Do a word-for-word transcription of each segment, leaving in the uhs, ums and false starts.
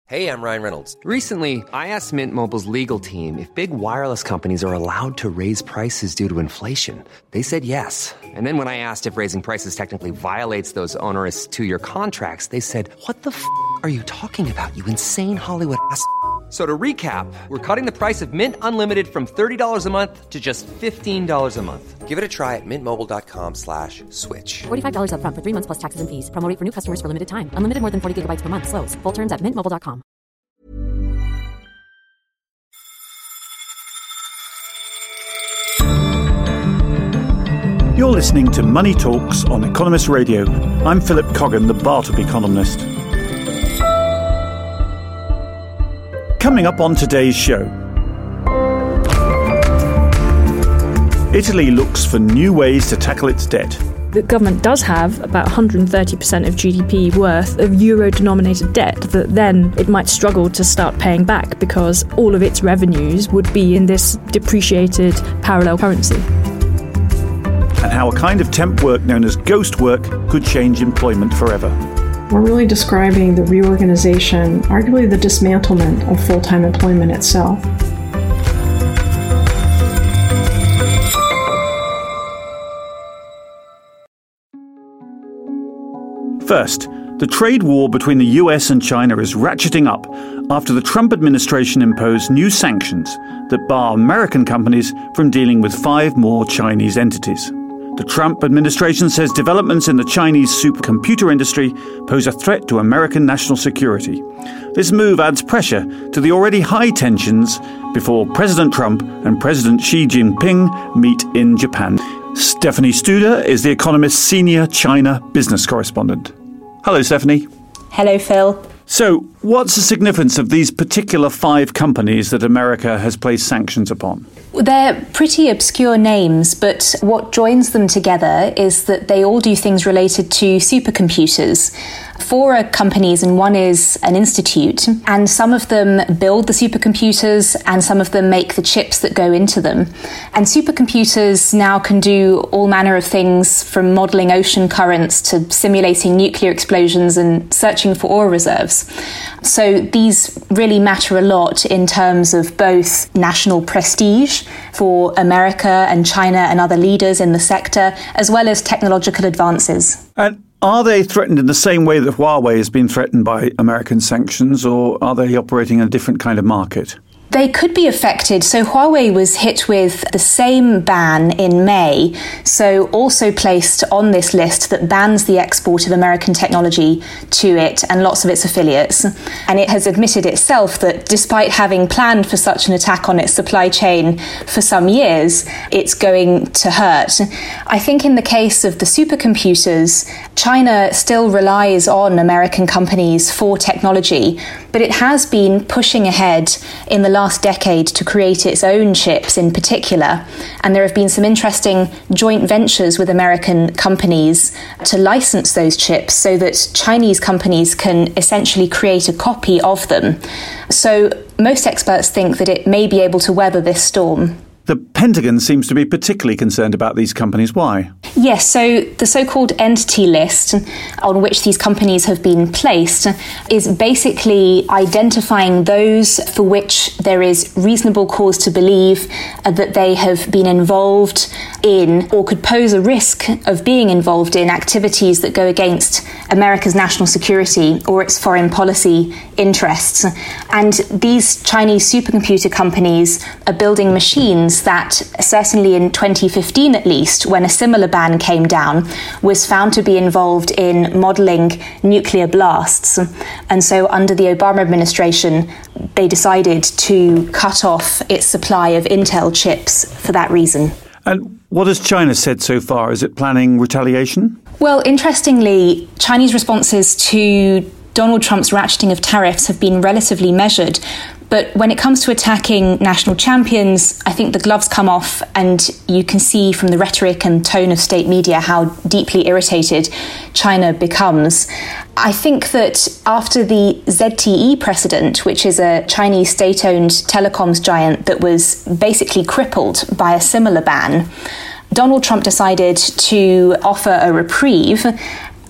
Hey, I'm Ryan Reynolds. Recently, I asked Mint Mobile's legal team if big wireless companies are allowed to raise prices due to inflation. They said yes. And then when I asked if raising prices technically violates those onerous two-year contracts, they said, what the f*** are you talking about, you insane Hollywood ass f- So to recap, we're cutting the price of Mint Unlimited from thirty dollars a month to just fifteen dollars a month. Give it a try at mintmobile.com slash switch. forty-five dollars up front for three months plus taxes and fees. Promo rate for new customers for limited time. Unlimited more than forty gigabytes per month. Slows full terms at mint mobile dot com. You're listening to Money Talks on Economist Radio. I'm Philip Coggan, the Bartleby economist. Coming up on today's show, Italy looks for new ways to tackle its debt. The government does have about one hundred thirty percent of G D P worth of euro-denominated debt that then it might struggle to start paying back because all of its revenues would be in this depreciated parallel currency. And how a kind of temp work known as ghost work could change employment forever. We're really describing the reorganization, arguably the dismantlement of full-time employment itself. First, the trade war between the U S and China is ratcheting up after the Trump administration imposed new sanctions that bar American companies from dealing with five more Chinese entities. The Trump administration says developments in the Chinese supercomputer industry pose a threat to American national security. This move adds pressure to the already high tensions before President Trump and President Xi Jinping meet in Japan. Stephanie Studer is The Economist's senior China business correspondent. Hello, Stephanie. Hello, Phil. So, what's the significance of these particular five companies that America has placed sanctions upon? They're pretty obscure names, but what joins them together is that they all do things related to supercomputers. Four are companies and one is an institute, and some of them build the supercomputers and some of them make the chips that go into them. And supercomputers now can do all manner of things, from modelling ocean currents to simulating nuclear explosions and searching for oil reserves. So these really matter a lot in terms of both national prestige for America and China and other leaders in the sector, as well as technological advances. And are they threatened in the same way that Huawei has been threatened by American sanctions, or are they operating in a different kind of market? They could be affected. So Huawei was hit with the same ban in May, so also placed on this list that bans the export of American technology to it and lots of its affiliates. And it has admitted itself that despite having planned for such an attack on its supply chain for some years, it's going to hurt. I think in the case of the supercomputers, China still relies on American companies for technology, but it has been pushing ahead in the last decade to create its own chips in particular. And there have been some interesting joint ventures with American companies to license those chips so that Chinese companies can essentially create a copy of them. So most experts think that it may be able to weather this storm. The Pentagon seems to be particularly concerned about these companies. Why? Yes, so the so-called entity list on which these companies have been placed is basically identifying those for which there is reasonable cause to believe that they have been involved in or could pose a risk of being involved in activities that go against America's national security or its foreign policy interests. And these Chinese supercomputer companies are building machines that, certainly in twenty fifteen at least, when a similar ban came down, was found to be involved in modelling nuclear blasts. And so under the Obama administration, they decided to cut off its supply of Intel chips for that reason. And what has China said so far? Is it planning retaliation? Well, interestingly, Chinese responses to Donald Trump's ratcheting of tariffs have been relatively measured. But when it comes to attacking national champions, I think the gloves come off, and you can see from the rhetoric and tone of state media how deeply irritated China becomes. I think that after the Z T E precedent, which is a Chinese state-owned telecoms giant that was basically crippled by a similar ban, Donald Trump decided to offer a reprieve.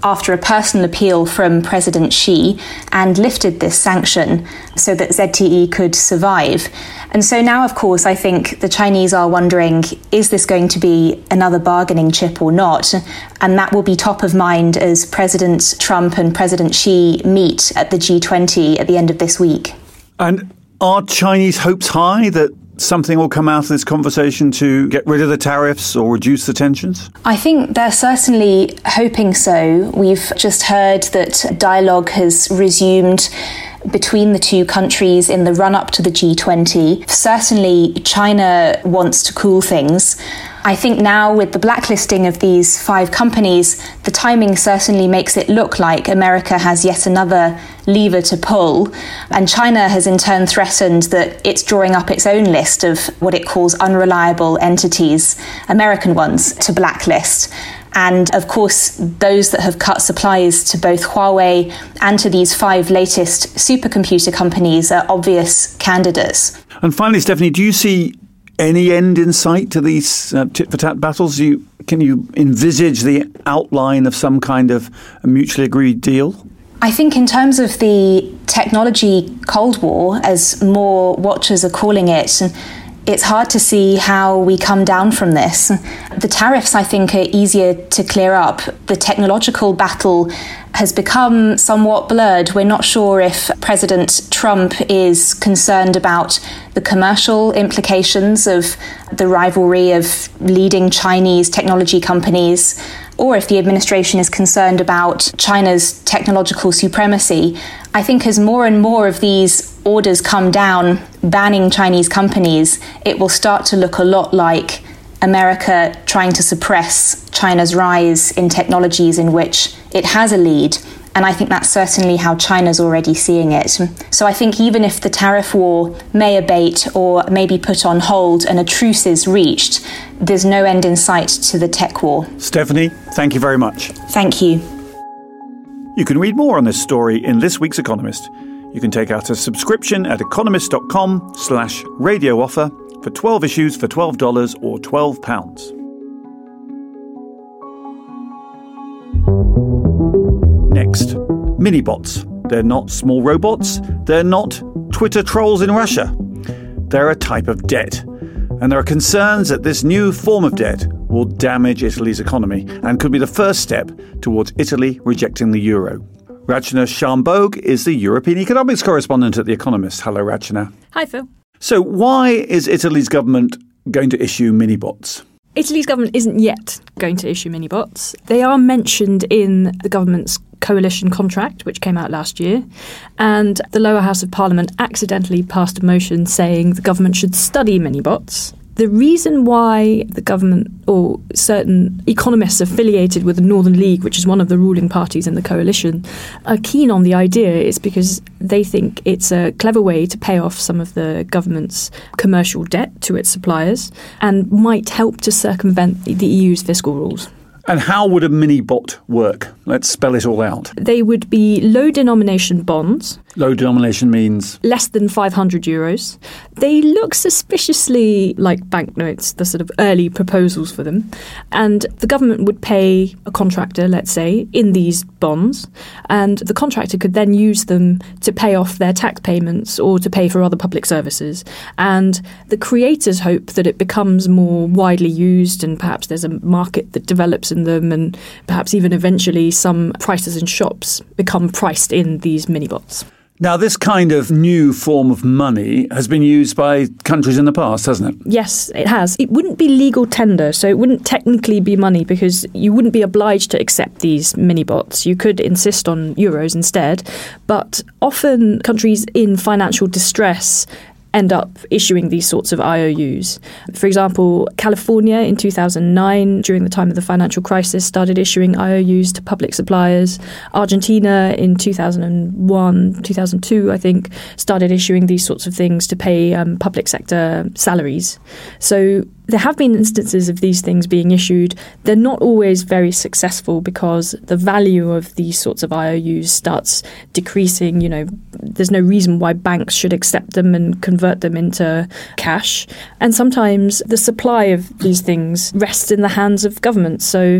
after a personal appeal from President Xi and lifted this sanction so that Z T E could survive. And so now, of course, I think the Chinese are wondering, is this going to be another bargaining chip or not? And that will be top of mind as President Trump and President Xi meet at the G twenty at the end of this week. And are Chinese hopes high that something will come out of this conversation to get rid of the tariffs or reduce the tensions? I think they're certainly hoping so. We've just heard that dialogue has resumed between the two countries in the run-up to the G twenty. Certainly, China wants to cool things. I think now with the blacklisting of these five companies, the timing certainly makes it look like America has yet another lever to pull. And China has in turn threatened that it's drawing up its own list of what it calls unreliable entities, American ones, to blacklist. And of course, those that have cut supplies to both Huawei and to these five latest supercomputer companies are obvious candidates. And finally, Stephanie, do you see any end in sight to these uh, tit-for-tat battles? Do you, can you envisage the outline of some kind of a mutually agreed deal? I think in terms of the technology Cold War, as more watchers are calling it, it's hard to see how we come down from this. The tariffs, I think, are easier to clear up. The technological battle has become somewhat blurred. We're not sure if President Trump is concerned about the commercial implications of the rivalry of leading Chinese technology companies, or if the administration is concerned about China's technological supremacy. I think as more and more of these orders come down banning Chinese companies, it will start to look a lot like America trying to suppress China's rise in technologies in which it has a lead. And I think that's certainly how China's already seeing it. So I think even if the tariff war may abate or may be put on hold and a truce is reached, there's no end in sight to the tech war. Stephanie, thank you very much. Thank you. You can read more on this story in this week's Economist. You can take out a subscription at economist.com slash radio offer for twelve issues for twelve dollars or twelve pounds. Next, mini-bots. They're not small robots. They're not Twitter trolls in Russia. They're a type of debt. And there are concerns that this new form of debt will damage Italy's economy and could be the first step towards Italy rejecting the euro. Rachana Shanbhogue is the European economics correspondent at The Economist. Hello, Rachana. Hi, Phil. So why is Italy's government going to issue mini-bots? Italy's government isn't yet going to issue mini-bots. They are mentioned in the government's coalition contract, which came out last year, and the lower house of parliament accidentally passed a motion saying the government should study mini-bots. The reason why the government or certain economists affiliated with the Northern League, which is one of the ruling parties in the coalition, are keen on the idea is because they think it's a clever way to pay off some of the government's commercial debt to its suppliers and might help to circumvent the E U's fiscal rules. And how would a mini-bot work? Let's spell it all out. They would be low-denomination bonds. Low denomination means? Less than five hundred euros. They look suspiciously like banknotes, the sort of early proposals for them. And the government would pay a contractor, let's say, in these bonds. And the contractor could then use them to pay off their tax payments or to pay for other public services. And the creators hope that it becomes more widely used and perhaps there's a market that develops in them and perhaps even eventually some prices in shops become priced in these mini-bots. Now, this kind of new form of money has been used by countries in the past, hasn't it? Yes, it has. It wouldn't be legal tender, so it wouldn't technically be money because you wouldn't be obliged to accept these mini-bots. You could insist on euros instead. But often countries in financial distress end up issuing these sorts of I O Us. For example, California in two thousand nine, during the time of the financial crisis, started issuing I O Us to public suppliers. Argentina in two thousand one, two thousand two, I think, started issuing these sorts of things to pay um, public sector salaries. So there have been instances of these things being issued. They're not always very successful because the value of these sorts of I O Us starts decreasing. You know, there's no reason why banks should accept them and convert them into cash. And sometimes the supply of these things rests in the hands of governments. So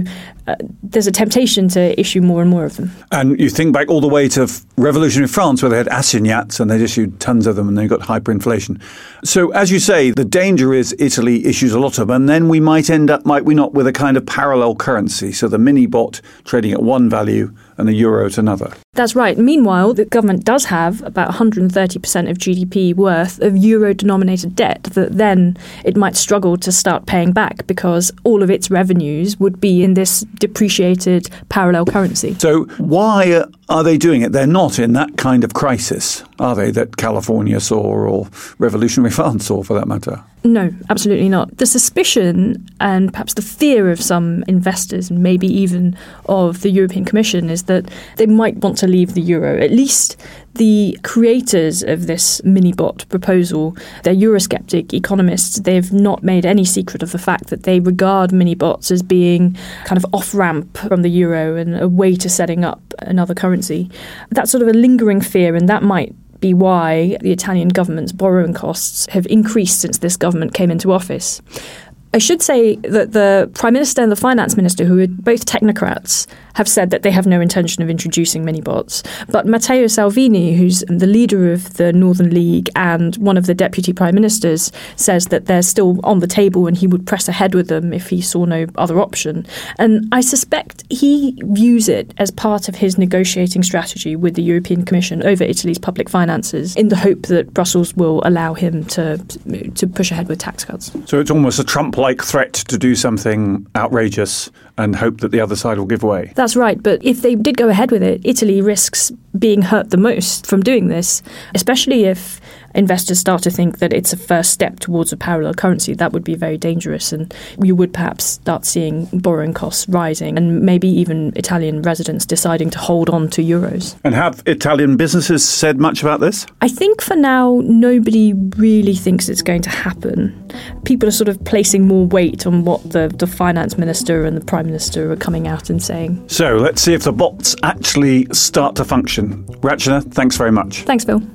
uh, there's a temptation to issue more and more of them. And you think back all the way to f- revolutionary France, where they had assignats and they issued tons of them and they got hyperinflation. So as you say, the danger is Italy issues a lot of them, and then we might end up, might we not, with a kind of parallel currency. So the mini bot trading at one value and the euro at another. That's right. Meanwhile, the government does have about one hundred thirty percent of G D P worth of euro-denominated debt that then it might struggle to start paying back because all of its revenues would be in this depreciated parallel currency. So why are they doing it? They're not in that kind of crisis, are they, that California saw or revolutionary France saw, for that matter? No, absolutely not. The suspicion and perhaps the fear of some investors, and maybe even of the European Commission, is that they might want to leave the euro. At least the creators of this mini-bot proposal, they're Eurosceptic economists. They've not made any secret of the fact that they regard mini-bots as being kind of off-ramp from the euro and a way to setting up another currency. That's sort of a lingering fear, and that might be why the Italian government's borrowing costs have increased since this government came into office. I should say that the Prime Minister and the Finance Minister, who are both technocrats, have said that they have no intention of introducing mini-bots. But Matteo Salvini, who's the leader of the Northern League and one of the deputy prime ministers, says that they're still on the table and he would press ahead with them if he saw no other option. And I suspect he views it as part of his negotiating strategy with the European Commission over Italy's public finances, in the hope that Brussels will allow him to, to push ahead with tax cuts. So it's almost a Trump-like threat to do something outrageous and hope that the other side will give way. That's right, but if they did go ahead with it, Italy risks being hurt the most from doing this, especially if investors start to think that it's a first step towards a parallel currency. That would be very dangerous, and you would perhaps start seeing borrowing costs rising and maybe even Italian residents deciding to hold on to euros. And have Italian businesses said much about this? I think for now, nobody really thinks it's going to happen. People are sort of placing more weight on what the, the finance minister and the prime minister are coming out and saying. So let's see if the bots actually start to function. Rachana, thanks very much. Thanks, Phil.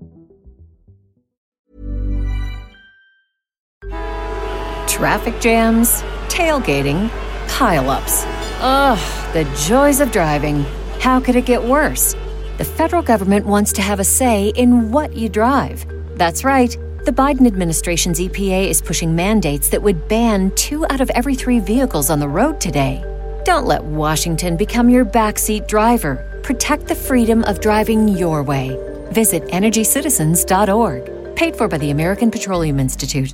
Traffic jams, tailgating, pile-ups. Ugh, the joys of driving. How could it get worse? The federal government wants to have a say in what you drive. That's right. The Biden administration's E P A is pushing mandates that would ban two out of every three vehicles on the road today. Don't let Washington become your backseat driver. Protect the freedom of driving your way. Visit energy citizens dot org. Paid for by the American Petroleum Institute.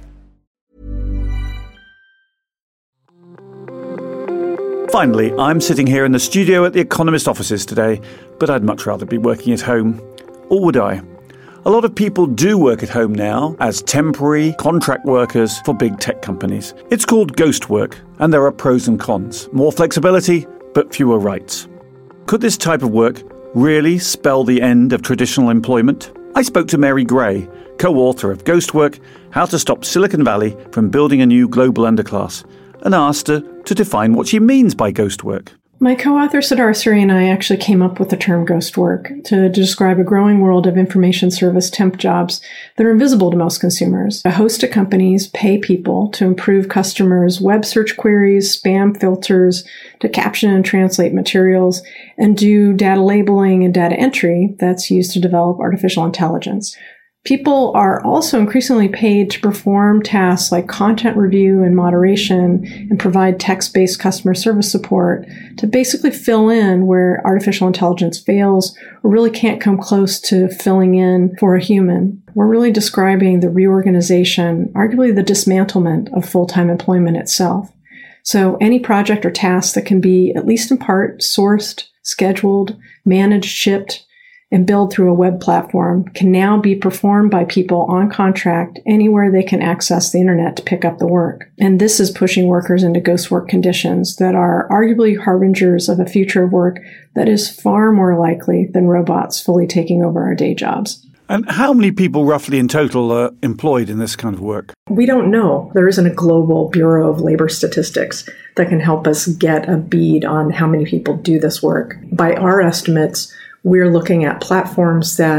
Finally, I'm sitting here in the studio at The Economist offices today, but I'd much rather be working at home. Or would I? A lot of people do work at home now as temporary contract workers for big tech companies. It's called ghost work, and there are pros and cons. More flexibility, but fewer rights. Could this type of work really spell the end of traditional employment? I spoke to Mary Gray, co-author of Ghost Work, How to Stop Silicon Valley from Building a New Global Underclass, and asked her to define what she means by ghost work. My co-author Sardar Suri and I actually came up with the term ghost work to describe a growing world of information service temp jobs that are invisible to most consumers. A host of companies pay people to improve customers' web search queries, spam filters, to caption and translate materials, and do data labeling and data entry that's used to develop artificial intelligence. People are also increasingly paid to perform tasks like content review and moderation and provide text-based customer service support to basically fill in where artificial intelligence fails or really can't come close to filling in for a human. We're really describing the reorganization, arguably the dismantlement of full-time employment itself. So any project or task that can be, at least in part, sourced, scheduled, managed, shipped, and billed through a web platform can now be performed by people on contract anywhere they can access the internet to pick up the work. And this is pushing workers into ghost work conditions that are arguably harbingers of a future of work that is far more likely than robots fully taking over our day jobs. And how many people roughly in total are employed in this kind of work? We don't know. There isn't a global Bureau of Labor Statistics that can help us get a bead on how many people do this work. By our estimates, we're looking at platforms that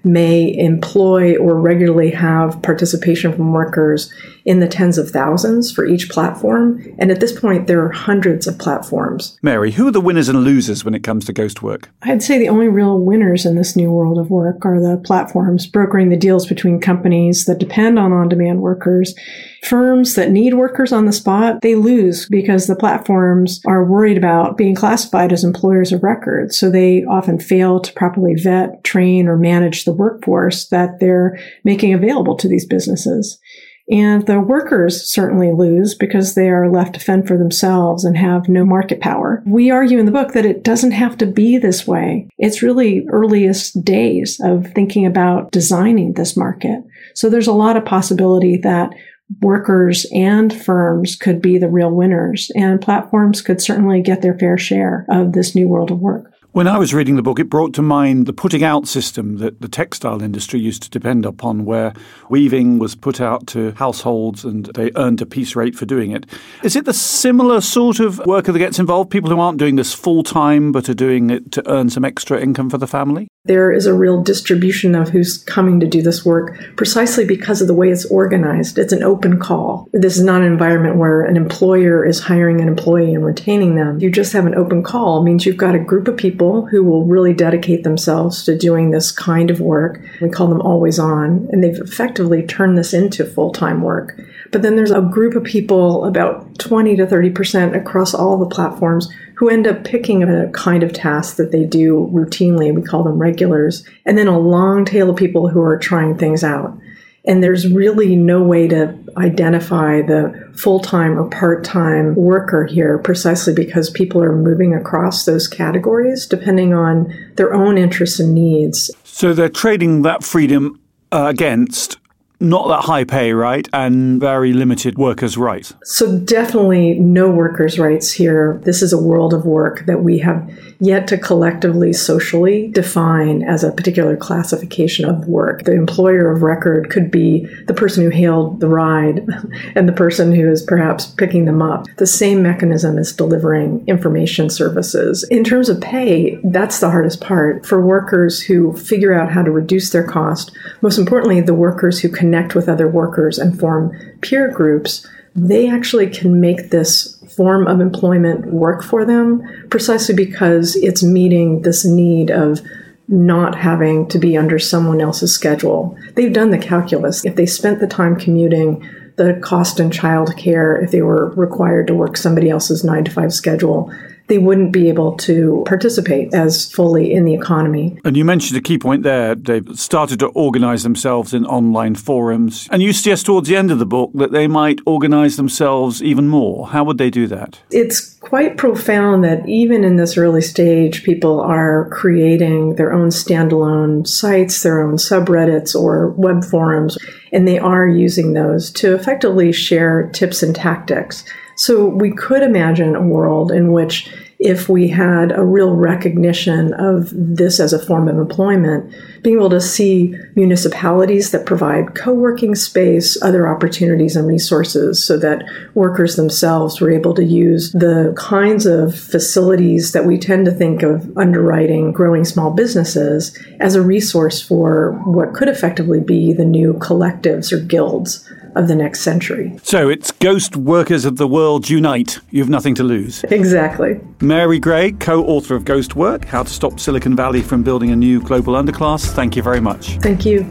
may employ or regularly have participation from workers in the tens of thousands for each platform. And at this point, there are hundreds of platforms. Mary, who are the winners and losers when it comes to ghost work? I'd say the only real winners in this new world of work are the platforms brokering the deals between companies that depend on on-demand workers. Firms that need workers on the spot, they lose because the platforms are worried about being classified as employers of record. So they often fail to properly vet, train, or manage the workforce that they're making available to these businesses. And the workers certainly lose because they are left to fend for themselves and have no market power. We argue in the book that it doesn't have to be this way. It's really earliest days of thinking about designing this market. So there's a lot of possibility that workers and firms could be the real winners, and platforms could certainly get their fair share of this new world of work. When I was reading the book, it brought to mind the putting out system that the textile industry used to depend upon, where weaving was put out to households and they earned a piece rate for doing it. Is it the similar sort of worker that gets involved, people who aren't doing this full-time but are doing it to earn some extra income for the family? There is a real distribution of who's coming to do this work precisely because of the way it's organized. It's an open call. This is not an environment where an employer is hiring an employee and retaining them. You just have an open call. It means you've got a group of people who will really dedicate themselves to doing this kind of work. We call them always on, and they've effectively turned this into full-time work. But then there's a group of people, about twenty to thirty percent across all the platforms, who end up picking a kind of task that they do routinely. We call them regulars. And then a long tail of people who are trying things out. And there's really no way to identify the full-time or part-time worker here precisely because people are moving across those categories depending on their own interests and needs. So they're trading that freedom uh, against not that high pay, right? And very limited workers' rights. So definitely no workers' rights here. This is a world of work that we have yet to collectively, socially define as a particular classification of work. The employer of record could be the person who hailed the ride and the person who is perhaps picking them up. The same mechanism is delivering information services. In terms of pay, that's the hardest part. For workers who figure out how to reduce their cost, most importantly, the workers who connect with other workers and form peer groups, they actually can make this form of employment work for them precisely because it's meeting this need of not having to be under someone else's schedule. They've done the calculus. If they spent the time commuting, the cost in childcare, if they were required to work somebody else's nine to five schedule, they wouldn't be able to participate as fully in the economy. And you mentioned a key point there. They've started to organize themselves in online forums. And you suggest towards the end of the book that they might organize themselves even more. How would they do that? It's quite profound that even in this early stage, people are creating their own standalone sites, their own subreddits or web forums, and they are using those to effectively share tips and tactics. So we could imagine a world in which if we had a real recognition of this as a form of employment, being able to see municipalities that provide co-working space, other opportunities and resources so that workers themselves were able to use the kinds of facilities that we tend to think of underwriting growing small businesses as a resource for what could effectively be the new collectives or guilds of the next century. So it's Ghost Workers of the World Unite. You have nothing to lose. Exactly. Mary Gray, co-author of Ghost Work, How to Stop Silicon Valley from Building a New Global Underclass. Thank you very much. Thank you.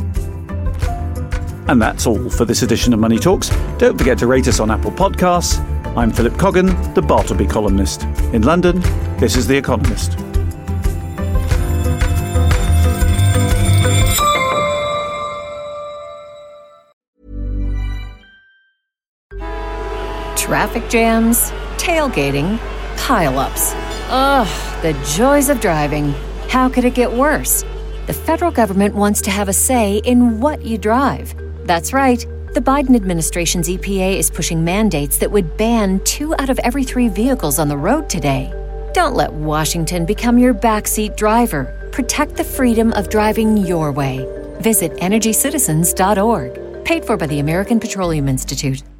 And that's all for this edition of Money Talks. Don't forget to rate us on Apple Podcasts. I'm Philip Coggan, the Bartleby columnist. In London, this is The Economist. Traffic jams, tailgating, pile-ups. Ugh, the joys of driving. How could it get worse? The federal government wants to have a say in what you drive. That's right. The Biden administration's E P A is pushing mandates that would ban two out of every three vehicles on the road today. Don't let Washington become your backseat driver. Protect the freedom of driving your way. Visit energy citizens dot org. Paid for by the American Petroleum Institute.